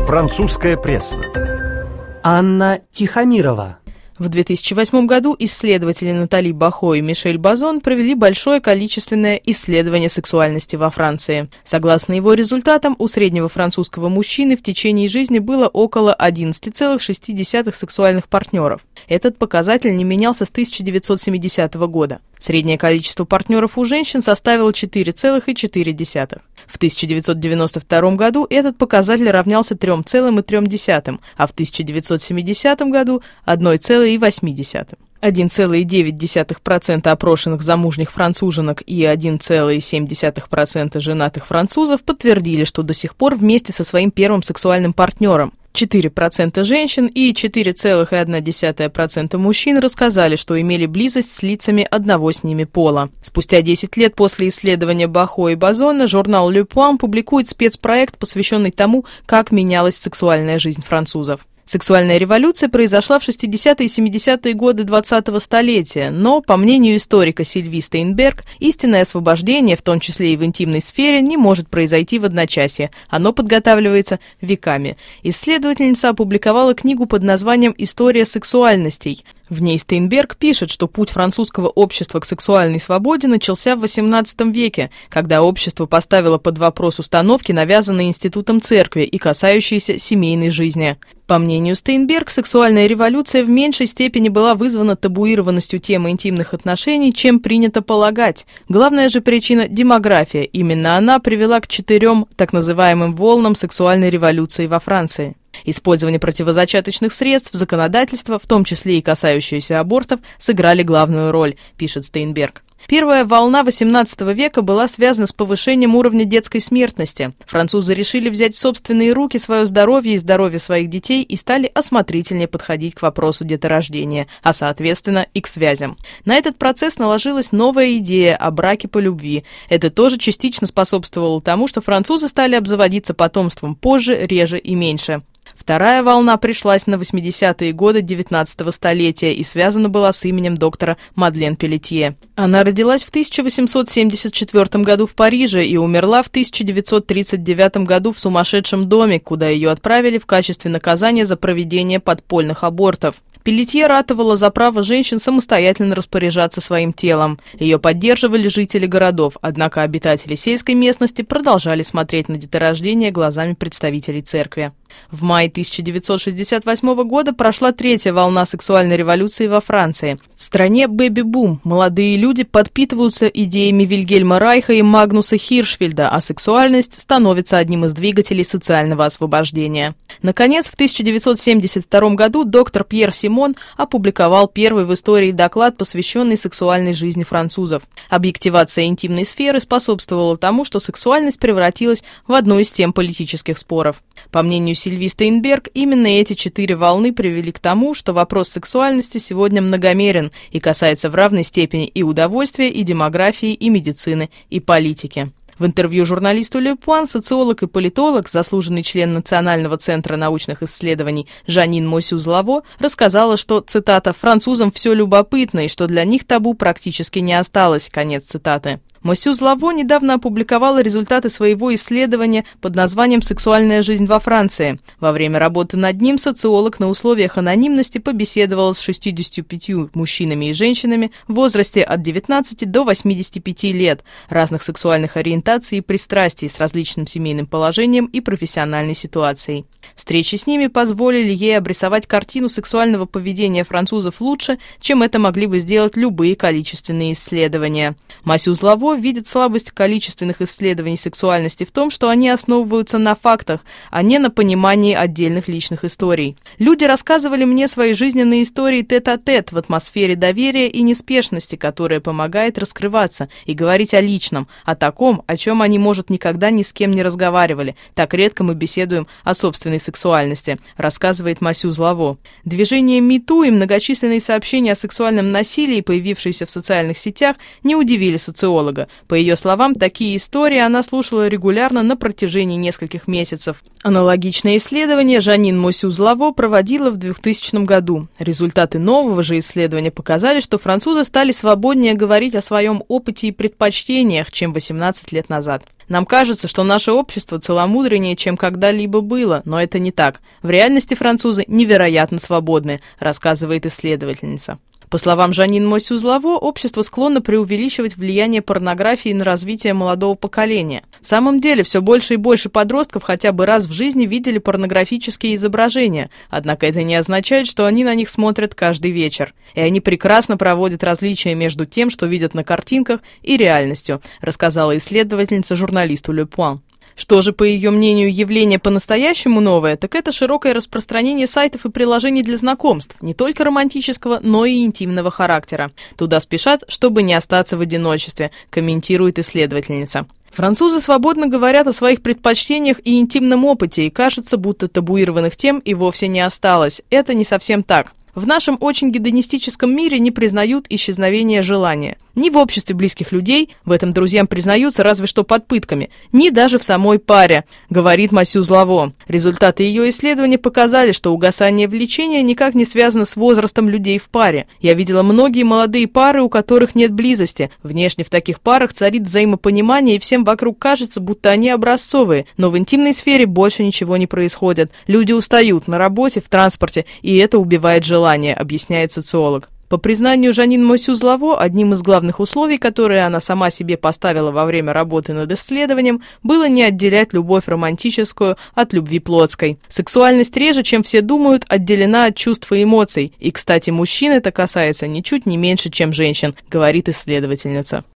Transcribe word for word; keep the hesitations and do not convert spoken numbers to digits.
Французская пресса. Анна Тихомирова. В две тысячи восьмом году исследователи Натали Бахо и Мишель Базон провели большое количественное исследование сексуальности во Франции. Согласно его результатам, у среднего французского мужчины в течение жизни было около одиннадцать целых шесть десятых сексуальных партнеров. Этот показатель не менялся с тысяча девятьсот семидесятого года. Среднее количество партнеров у женщин составило четыре целых четыре десятых. В тысяча девятьсот девяносто втором году этот показатель равнялся три целых три десятых, а в тысяча девятьсот семидесятом году – одна целая восемь десятых. один целых девять десятых процента опрошенных замужних француженок и один целых семь десятых процента женатых французов подтвердили, что до сих пор вместе со своим первым сексуальным партнером. четыре процента женщин и четыре целых одна десятая процента мужчин рассказали, что имели близость с лицами одного с ними пола. Спустя десять лет после исследования Бахо и Базона журнал Le Point публикует спецпроект, посвященный тому, как менялась сексуальная жизнь французов. Сексуальная революция произошла в шестидесятые и семидесятые годы двадцатого столетия, но, по мнению историка Сильви Стейнберг, истинное освобождение, в том числе и в интимной сфере, не может произойти в одночасье. Оно подготавливается веками. Исследовательница опубликовала книгу под названием «История сексуальностей». В ней Стейнберг пишет, что путь французского общества к сексуальной свободе начался в восемнадцатом веке, когда общество поставило под вопрос установки, навязанные институтом церкви и касающиеся семейной жизни. По мнению Стейнберг, сексуальная революция в меньшей степени была вызвана табуированностью темы интимных отношений, чем принято полагать. Главная же причина – демография. Именно она привела к четырем так называемым волнам сексуальной революции во Франции. Использование противозачаточных средств, законодательство, в том числе и касающиеся абортов, сыграли главную роль, пишет Стейнберг. Первая волна восемнадцатого века была связана с повышением уровня детской смертности. Французы решили взять в собственные руки свое здоровье и здоровье своих детей и стали осмотрительнее подходить к вопросу деторождения, а соответственно и к связям. На этот процесс наложилась новая идея о браке по любви. Это тоже частично способствовало тому, что французы стали обзаводиться потомством позже, реже и меньше. Вторая волна пришлась на восьмидесятые годы девятнадцатого столетия и связана была с именем доктора Мадлен Пелетье. Она родилась в тысяча восемьсот семьдесят четвёртом году в Париже и умерла в тысяча девятьсот тридцать девятом году в сумасшедшем доме, куда ее отправили в качестве наказания за проведение подпольных абортов. Пелетье ратовала за право женщин самостоятельно распоряжаться своим телом. Ее поддерживали жители городов, однако обитатели сельской местности продолжали смотреть на деторождение глазами представителей церкви. В мае тысяча девятьсот шестьдесят восьмого года прошла третья волна сексуальной революции во Франции. В стране бэби-бум. Молодые люди подпитываются идеями Вильгельма Райха и Магнуса Хиршфельда, а сексуальность становится одним из двигателей социального освобождения. Наконец, в тысяча девятьсот семьдесят втором году доктор Пьер Симон опубликовал первый в истории доклад, посвященный сексуальной жизни французов. Объективация интимной сферы способствовала тому, что сексуальность превратилась в одну из тем политических споров. По мнению Сильви Стейнберг, именно эти четыре волны привели к тому, что вопрос сексуальности сегодня многомерен и касается в равной степени и удовольствия, и демографии, и медицины, и политики. В интервью журналисту Le Point социолог и политолог, заслуженный член Национального центра научных исследований Жанин Мосюз-Лаво рассказала, что, цитата, «французам все любопытно и что для них табу практически не осталось», конец цитаты. Мосюз-Лаво недавно опубликовала результаты своего исследования под названием «Сексуальная жизнь во Франции». Во время работы над ним социолог на условиях анонимности побеседовал с шестьюдесятью пятью мужчинами и женщинами в возрасте от девятнадцати до восьмидесяти пяти лет, разных сексуальных ориентаций и пристрастий с различным семейным положением и профессиональной ситуацией. Встречи с ними позволили ей обрисовать картину сексуального поведения французов лучше, чем это могли бы сделать любые количественные исследования. Мосюз-Лаво видит слабость количественных исследований сексуальности в том, что они основываются на фактах, а не на понимании отдельных личных историй. Люди рассказывали мне свои жизненные истории тет-а-тет в атмосфере доверия и неспешности, которая помогает раскрываться и говорить о личном, о таком, о чем они, может, никогда ни с кем не разговаривали. Так редко мы беседуем о собственной сексуальности, рассказывает Мосюз-Лаво. Движение МИТУ и многочисленные сообщения о сексуальном насилии, появившиеся в социальных сетях, не удивили социолога. По ее словам, такие истории она слушала регулярно на протяжении нескольких месяцев. Аналогичное исследование Жанин Мосюз-Лаво проводила в двухтысячном году. Результаты нового же исследования показали, что французы стали свободнее говорить о своем опыте и предпочтениях, чем восемнадцать лет назад. Нам кажется, что наше общество целомудреннее, чем когда-либо было, но это не так. В реальности французы невероятно свободны, рассказывает исследовательница. По словам Жанин Мосюз-Лаво, общество склонно преувеличивать влияние порнографии на развитие молодого поколения. В самом деле, все больше и больше подростков хотя бы раз в жизни видели порнографические изображения, однако это не означает, что они на них смотрят каждый вечер. И они прекрасно проводят различия между тем, что видят на картинках, и реальностью, рассказала исследовательница журналисту Le Point. Что же, по ее мнению, явление по-настоящему новое, так это широкое распространение сайтов и приложений для знакомств, не только романтического, но и интимного характера. Туда спешат, чтобы не остаться в одиночестве, комментирует исследовательница. Французы свободно говорят о своих предпочтениях и интимном опыте, и кажется, будто табуированных тем и вовсе не осталось. Это не совсем так. В нашем очень гедонистическом мире не признают исчезновение желания. Ни в обществе близких людей, в этом друзьям признаются разве что под пытками, ни даже в самой паре, говорит Мосюз-Лаво. Результаты ее исследования показали, что угасание влечения никак не связано с возрастом людей в паре. Я видела многие молодые пары, у которых нет близости. Внешне в таких парах царит взаимопонимание, и всем вокруг кажется, будто они образцовые, но в интимной сфере больше ничего не происходит. Люди устают на работе, в транспорте, и это убивает желание, объясняет социолог. По признанию Жанин Мосюз-Лаво, одним из главных условий, которые она сама себе поставила во время работы над исследованием, было не отделять любовь романтическую от любви плотской. Сексуальность реже, чем все думают, отделена от чувств и эмоций. И, кстати, мужчин это касается ничуть не меньше, чем женщин, говорит исследовательница.